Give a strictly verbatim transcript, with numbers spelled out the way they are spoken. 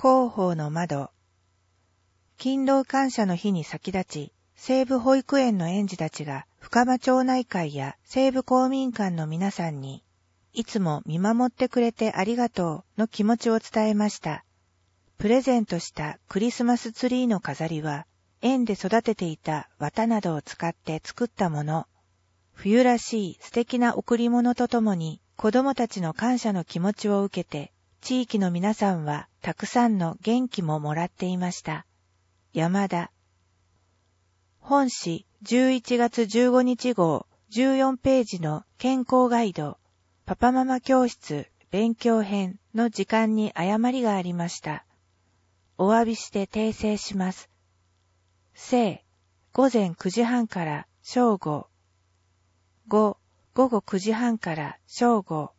広報の窓。勤労感謝の日に先立ち、西部保育園の園児たちが深間町内会や西部公民館の皆さんに、いつも見守ってくれてありがとうの気持ちを伝えました。プレゼントしたクリスマスツリーの飾りは、園で育てていた綿などを使って作ったもの。冬らしい素敵な贈り物とともに、子供たちの感謝の気持ちを受けて、地域の皆さんはたくさんの元気ももらっていました。山田。本誌じゅういちがつじゅうごにち号じゅうよんページの健康ガイド、パパママ教室勉強編の時間に誤りがありました。お詫びして訂正します。正、午前くじはんから正午。午、午後くじはんから正午。